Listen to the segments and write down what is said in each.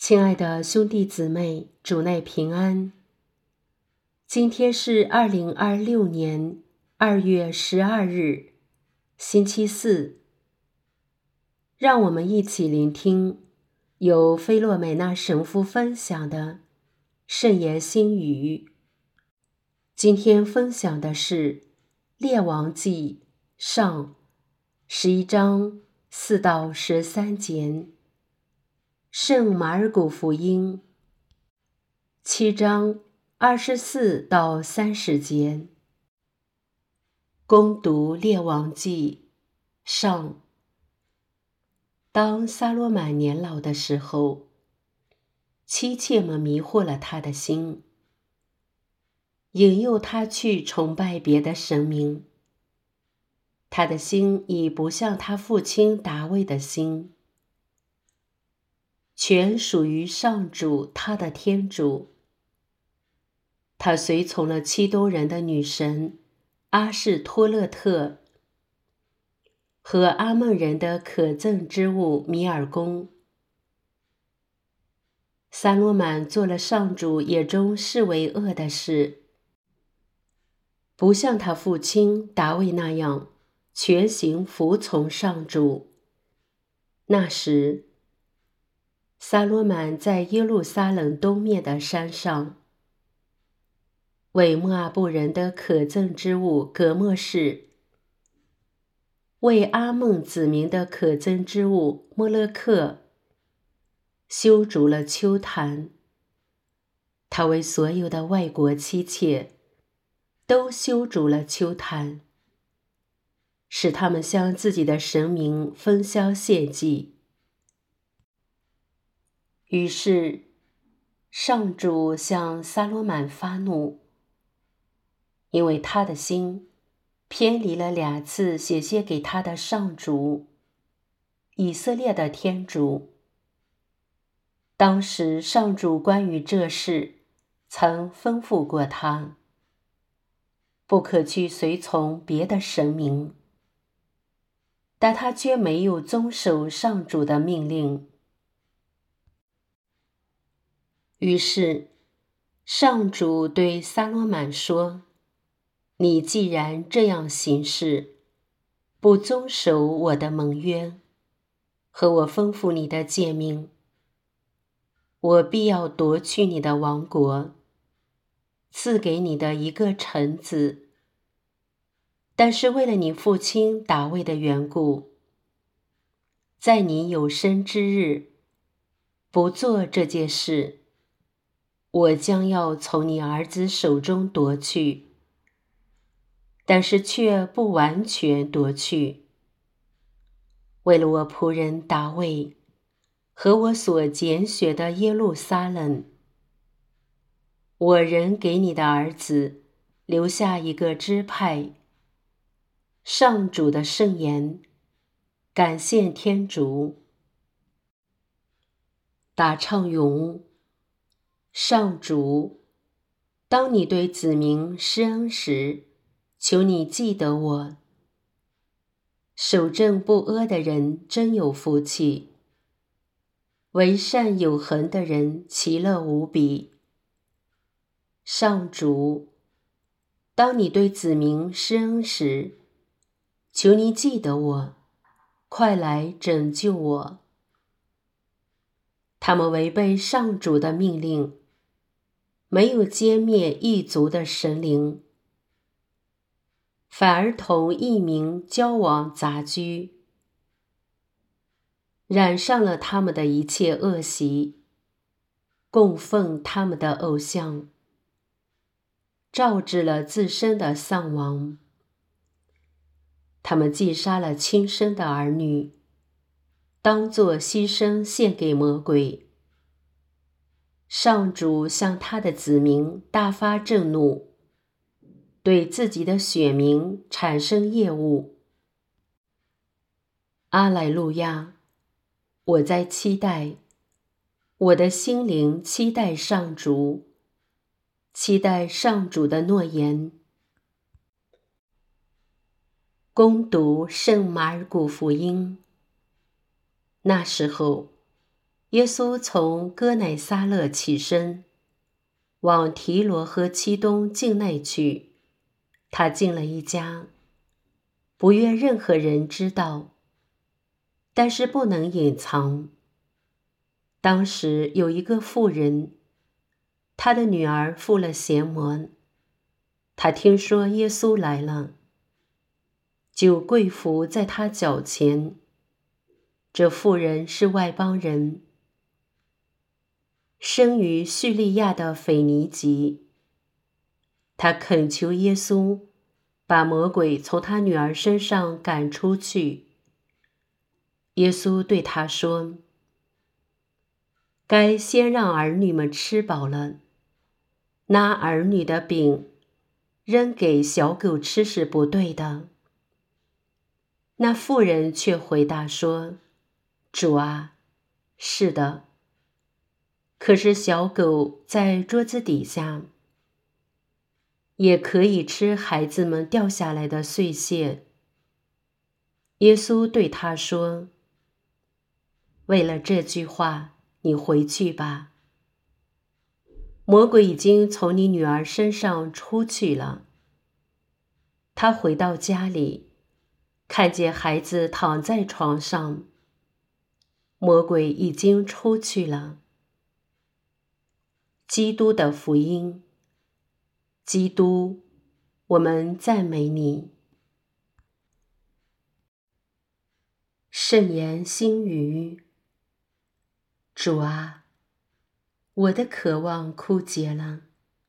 亲爱的兄弟姊妹，主内平安。今天是2026年2月12日，星期四。让我们一起聆听由菲洛美娜神父分享的圣言心语。今天分享的是列王纪上11章4到13节，圣马尔谷福音7章24到30节。恭读列王纪上。当撒罗满年老的时候，妻妾们迷惑了他的心，引诱他去崇拜别的神明。他的心已不像他父亲达味的心，全属于上主他的天主。他随从了七多人的女神阿士托勒特和阿孟人的可憎之物米尔公。撒罗满做了上主眼中视为恶的事，不像他父亲达味那样全行服从上主。那时，撒罗满在耶路撒冷东面的山上，为摩阿布人的可憎之物革末士，为阿孟子民的可憎之物摩勒克修筑了丘坛。他为所有的外国妻妾都修筑了丘坛，使他们向自己的神明焚香献祭。于是上主向撒罗满发怒，因为他的心偏离了2次显现给他的上主以色列的天主。当时上主关于这事曾吩咐过他，不可去随从别的神明，但他却没有遵守上主的命令。于是上主对撒罗满说，你既然这样行事，不遵守我的盟约和我吩咐你的诫命，我必要夺去你的王国，赐给你的一个臣子。但是为了你父亲达味的缘故，在你有生之日不做这件事，我将要从你儿子手中夺去，但是却不完全夺去。为了我仆人达味和我所拣选的耶路撒冷，我仍给你的儿子留下一个支派。上主的圣言，感谢天主。答唱咏。上主，当你对子民施恩时，求你记得我。守正不阿的人真有福气，为善有恒的人其乐无比。上主，当你对子民施恩时，求你记得我，快来拯救我。他们违背上主的命令，没有歼灭异族的神灵，反而同异民交往杂居，染上了他们的一切恶习，供奉他们的偶像，招致了自身的丧亡。他们既杀了亲生的儿女，当作牺牲献给魔鬼。上主向他的子民大发震怒，对自己的选民产生厌恶。阿莱路亚，我在期待，我的心灵期待上主，期待上主的诺言。恭读圣马尔谷福音。那时候， 耶稣从哥乃撒勒起身，往提罗和漆东境内去。他进了一家，不愿任何人知道，但是不能隐藏。当时有一个妇人，她的女儿附了邪魔，她听说耶稣来了，就跪伏在他脚前。这妇人是外邦人，生于叙利亚的腓尼基。他恳求耶稣把魔鬼从他女儿身上赶出去。耶稣对他说：该先让儿女们吃饱了，拿儿女的饼扔给小狗吃是不对的。那妇人却回答说：主啊，是的，可是小狗在桌子底下，也可以吃孩子们掉下来的碎屑。耶稣对他说：为了这句话，你回去吧。魔鬼已经从你女儿身上出去了。他回到家里，看见孩子躺在床上，魔鬼已经出去了。基督的福音。基督，我们赞美你。圣言心语。主啊，我的渴望枯竭了。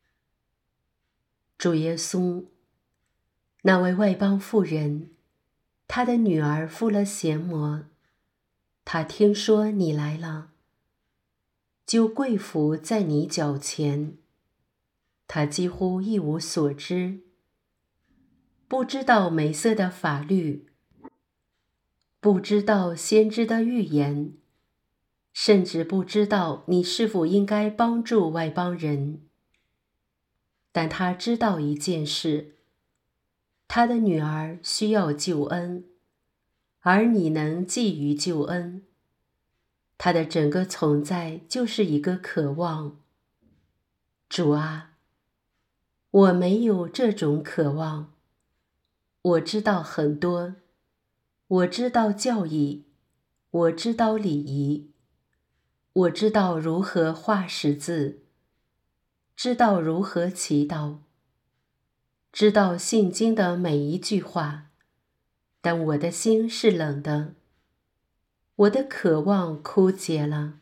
主耶稣，那位外邦妇人，她的女儿附了邪魔，她听说你来了，就跪伏在你脚前。她几乎一无所知，不知道梅瑟的法律，不知道先知的预言，甚至不知道你是否应该帮助外邦人。但他知道一件事，他的女儿需要救恩，而你能给予救恩。他的整个存在就是一个渴望。主啊，我没有这种渴望。我知道很多，我知道教义，我知道礼仪，我知道如何画十字，知道如何祈祷，知道信经的每一句话，但我的心是冷的，我的渴望枯竭了。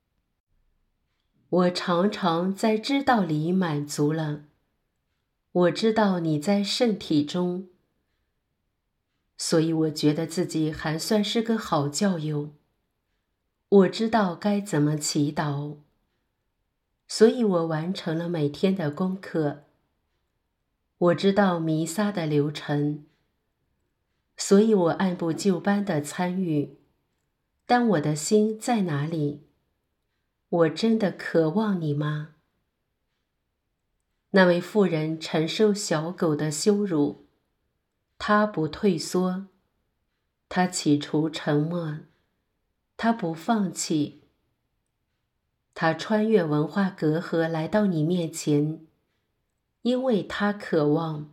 我常常在知道里满足了。我知道你在圣体中，所以我觉得自己还算是个好教友。我知道该怎么祈祷，所以我完成了每天的功课。我知道弥撒的流程，所以我按部就班地参与。但我的心在哪里？我真的渴望你吗？那位妇人承受小狗的羞辱，她不退缩，她起初沉默，她不放弃，她穿越文化隔阂来到你面前，因为她渴望。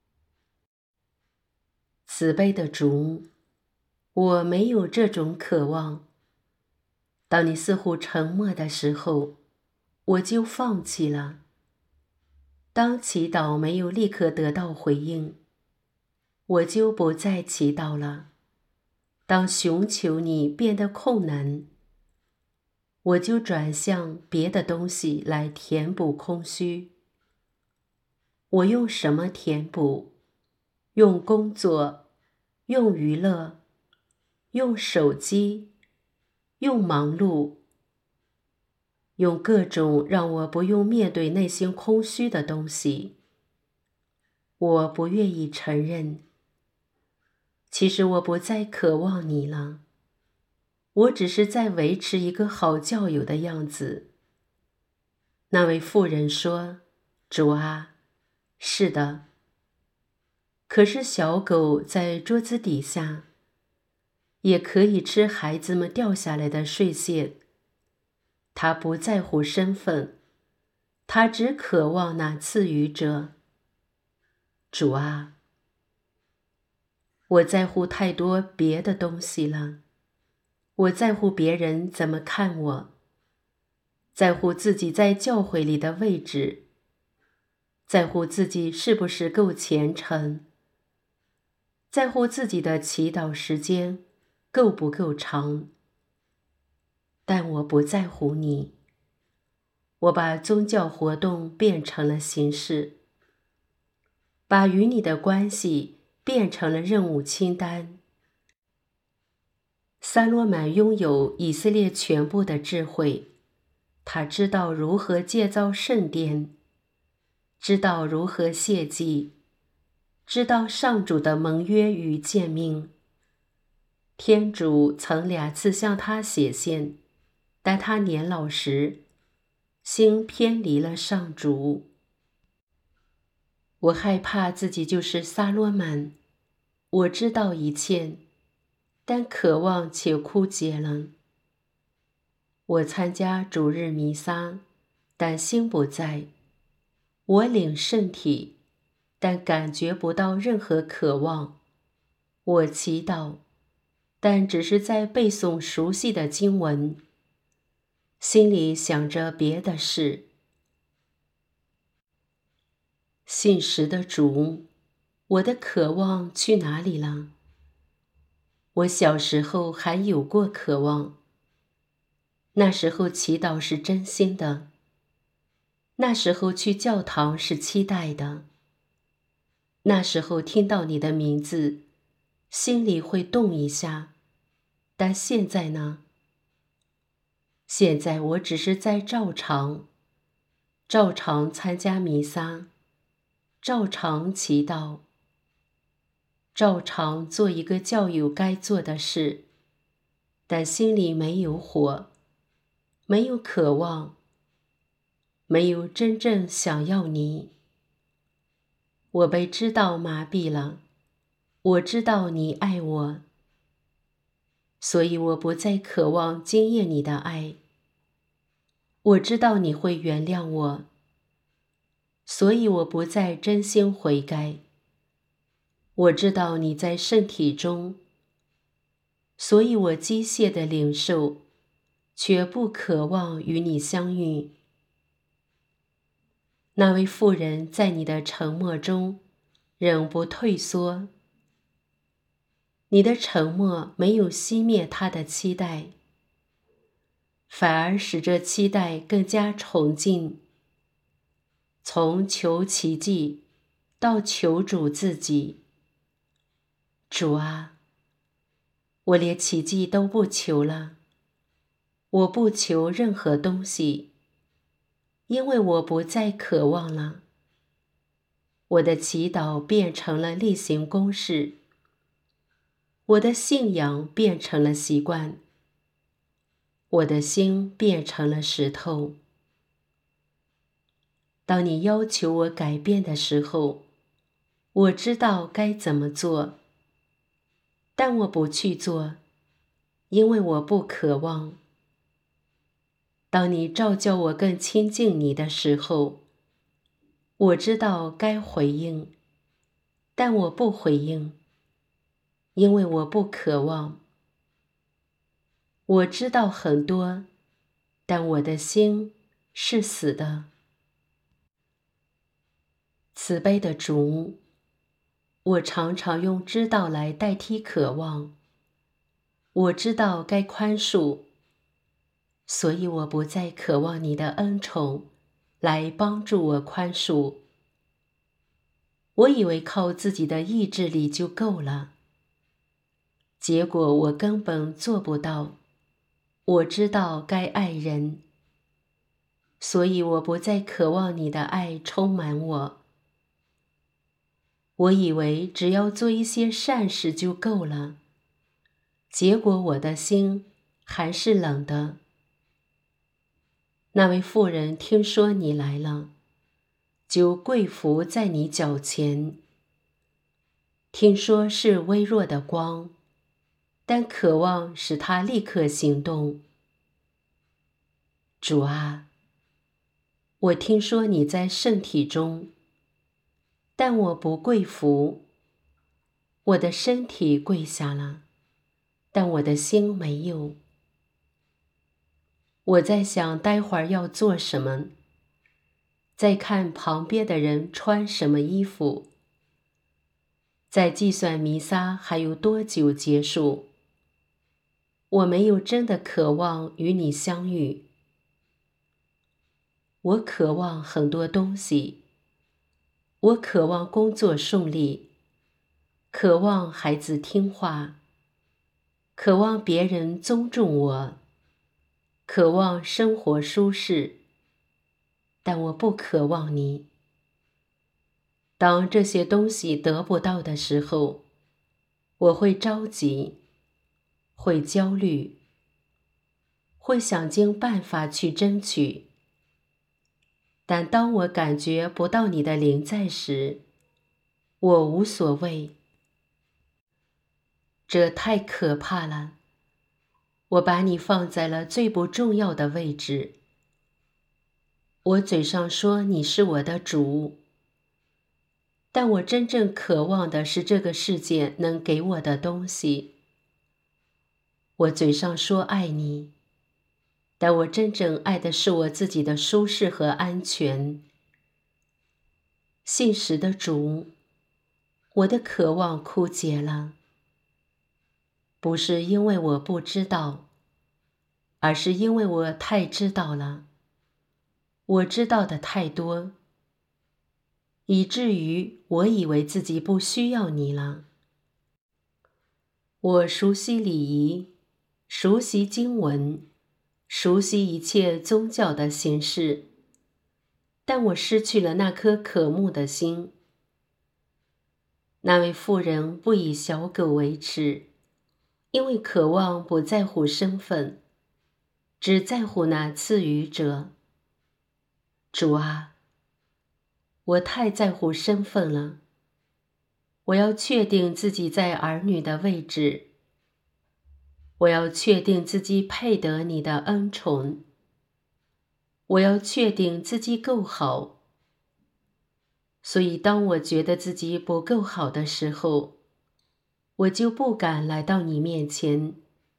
慈悲的主，我没有这种渴望。当你似乎沉默的时候，我就放弃了。当祈祷没有立刻得到回应，我就不再祈祷了。当寻求你变得困难，我就转向别的东西来填补空虚。我用什么填补？用工作，用娱乐，用手机，用忙碌，用各种让我不用面对内心空虚的东西。我不愿意承认，其实我不再渴望你了，我只是在维持一个好教友的样子。那位妇人说：主啊，是的，可是小狗在桌子底下，也可以吃孩子们掉下来的碎屑， 他不在乎身份，他只渴望那赐予者。主啊，我在乎太多别的东西了，我在乎别人怎么看我，在乎自己在教会里的位置，在乎自己是不是够虔诚，在乎自己的祈祷时间够不够长。但我不在乎你，我把宗教活动变成了形式，把与你的关系变成了任务清单。撒罗满拥有以色列全部的智慧，他知道如何建造圣殿，知道如何献祭，知道上主的盟约与诫命。天主曾2次向他显现，但他年老时，心偏离了上主。我害怕自己就是撒罗满，我知道一切，但渴望且枯竭了。我参加主日弥撒，但心不在；我领圣体，但感觉不到任何渴望；我祈祷，但只是在背诵熟悉的经文，心里想着别的事。信实的主，我的渴望去哪里了？我小时候还有过渴望，那时候祈祷是真心的，那时候去教堂是期待的，那时候听到你的名字，心里会动一下。但现在呢？现在我只是在照常参加弥撒，照常祈祷，照常做一个教友该做的事，但心里没有火，没有渴望，没有真正想要你。我被知道麻痹了，我知道你爱我，所以我不再渴望经验你的爱。我知道你会原谅我，所以我不再真心悔改。我知道你在圣体中，所以我机械地领受，却不渴望与你相遇。那位妇人在你的沉默中仍不退缩，你的沉默没有熄灭她的期待，反而使这期待更加崇敬。从求奇迹到求主自己。主啊，我连奇迹都不求了，我不求任何东西，因为我不再渴望了。我的祈祷变成了例行公事，我的信仰变成了习惯，我的心变成了石头。当你要求我改变的时候，我知道该怎么做，但我不去做，因为我不渴望。当你召叫我更亲近你的时候，我知道该回应，但我不回应，因为我不渴望。我知道很多，但我的心是死的。慈悲的主，我常常用知道来代替渴望。我知道该宽恕，所以我不再渴望你的恩宠来帮助我宽恕。我以为靠自己的意志力就够了，结果我根本做不到。我知道该爱人，所以我不再渴望你的爱充满我。我以为只要做一些善事就够了，结果我的心还是冷的。那位妇人听说你来了，就跪伏在你脚前。听说是微弱的光，但渴望使她立刻行动。 主啊，我听说你在圣体中，但我不跪服，我的身体跪下了，但我的心没有。我在想待会儿要做什么，在看旁边的人穿什么衣服，在计算弥撒还有多久结束。我没有真的渴望与你相遇。我渴望很多东西，我渴望工作顺利，渴望孩子听话，渴望别人尊重我，渴望生活舒适，但我不渴望你。当这些东西得不到的时候，我会着急，会焦虑，会想尽办法去争取。但当我感觉不到你的临在时，我无所谓。这太可怕了，我把你放在了最不重要的位置。我嘴上说你是我的主，但我真正渴望的是这个世界能给我的东西。我嘴上说爱你，但我真正爱的是我自己的舒适和安全。信实的主，我的渴望枯竭了，不是因为我不知道，而是因为我太知道了。我知道的太多，以至于我以为自己不需要你了。我熟悉礼仪，熟悉经文，熟悉一切宗教的形式，但我失去了那颗渴慕的心。那位妇人不以小狗为耻，因为渴望不在乎身份，只在乎那赐予者。主啊，我太在乎身份了。我要确定自己在儿女的位置，我要确定自己配得你的恩宠，我要确定自己够好。所以当我觉得自己不够好的时候，我就不敢来到你面前。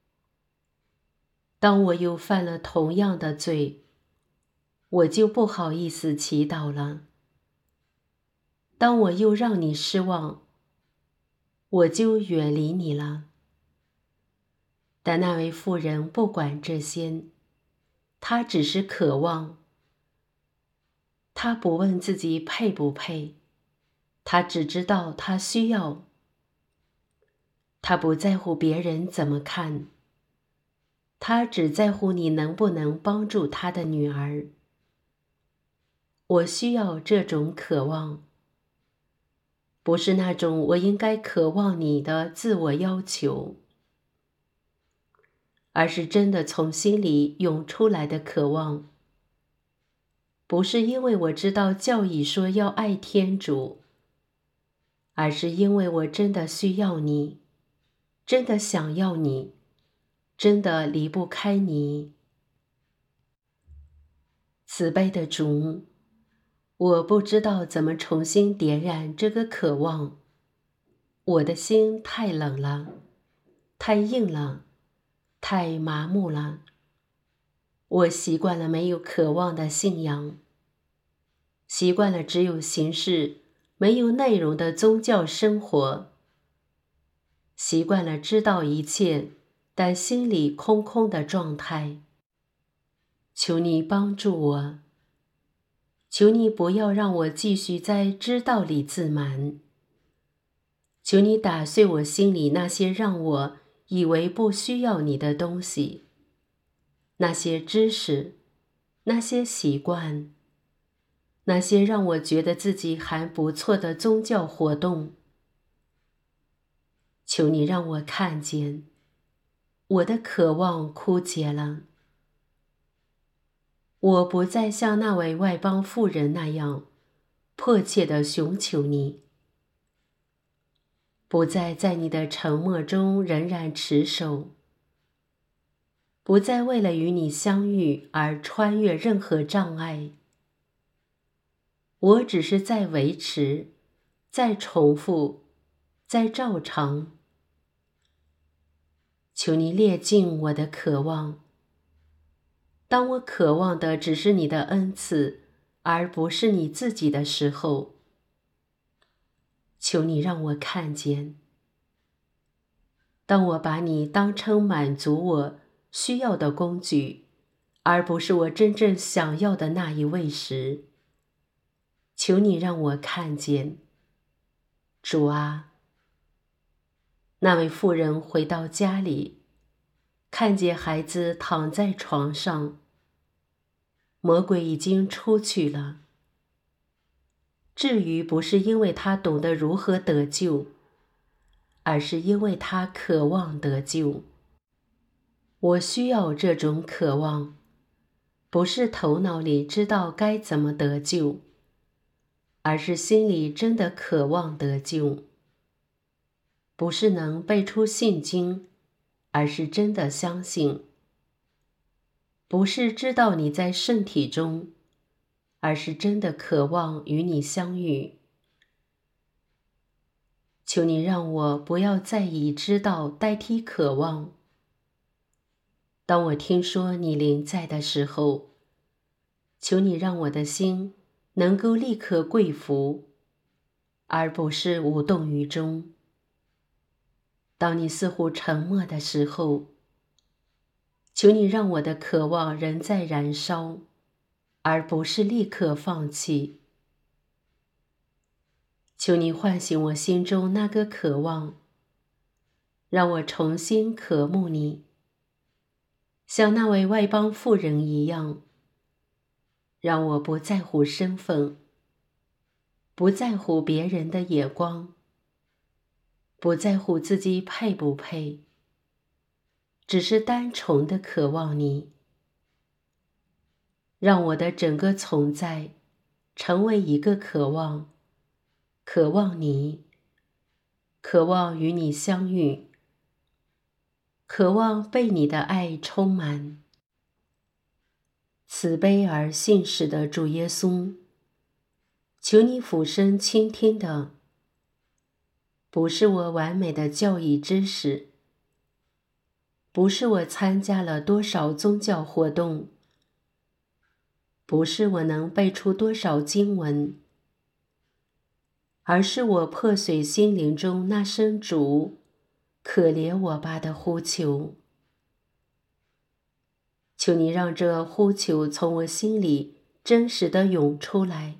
当我又犯了同样的罪，我就不好意思祈祷了。当我又让你失望，我就远离你了。但那位妇人不管这些，她只是渴望。她不问自己配不配，她只知道她需要。她不在乎别人怎么看，她只在乎你能不能帮助她的女儿。我需要这种渴望，不是那种我应该渴望你的自我要求，而是真的从心里涌出来的渴望。不是因为我知道教义说要爱天主，而是因为我真的需要你，真的想要你，真的离不开你。慈悲的主，我不知道怎么重新点燃这个渴望。我的心太冷了，太硬了，太麻木了。我习惯了没有渴望的信仰，习惯了只有形式没有内容的宗教生活，习惯了知道一切但心里空空的状态。求你帮助我，求你不要让我继续在知道里自满，求你打碎我心里那些让我以为不需要你的东西，那些知识，那些习惯，那些让我觉得自己还不错的宗教活动。求你让我看见，我的渴望枯竭了。我不再像那位外邦妇人那样迫切地寻求你，不再在你的沉默中仍然持守。 不再为了与你相遇而穿越任何障碍。我只是在维持，在重复，在照常。求你列尽我的渴望。当我渴望的只是你的恩赐，而不是你自己的时候，求你让我看见。当我把你当成满足我需要的工具，而不是我真正想要的那一位时，求你让我看见。主啊，那位妇人回到家里，看见孩子躺在床上，魔鬼已经出去了。至于不是因为他懂得如何得救，而是因为他渴望得救。我需要这种渴望，不是头脑里知道该怎么得救，而是心里真的渴望得救。不是能背出信经，而是真的相信。不是知道你在圣体中，而是真的渴望与你相遇。求你让我不要再以知道代替渴望。当我听说你临在的时候，求你让我的心能够立刻跪服，而不是无动于衷。当你似乎沉默的时候，求你让我的渴望仍在燃烧，而不是立刻放弃。求你唤醒我心中那个渴望，让我重新渴慕你，像那位外邦妇人一样，让我不在乎身份，不在乎别人的眼光，不在乎自己配不配，只是单纯的渴望你，让我的整个存在成为一个渴望，渴望你，渴望与你相遇，渴望被你的爱充满。慈悲而信实的主耶稣，求你俯身倾听的，不是我完美的教义知识，不是我参加了多少宗教活动，不是我能背出多少经文，而是我破碎心灵中那声主，可怜我吧的呼求。求你让这呼求从我心里真实地涌出来，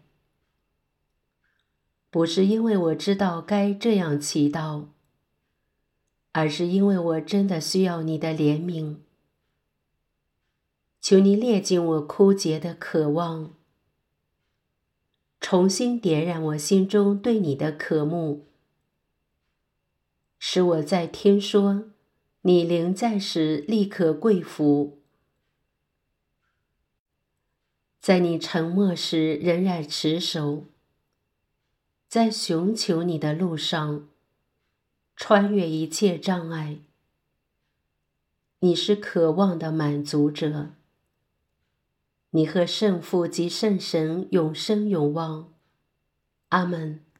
不是因为我知道该这样祈祷，而是因为我真的需要你的怜悯。求你列尽我枯竭的渴望，重新点燃我心中对你的渴慕，使我在听说你临在时立刻跪服，在你沉默时仍然持守，在寻求你的路上穿越一切障碍。你是渴望的满足者，你和圣父及圣神永生永望。阿们。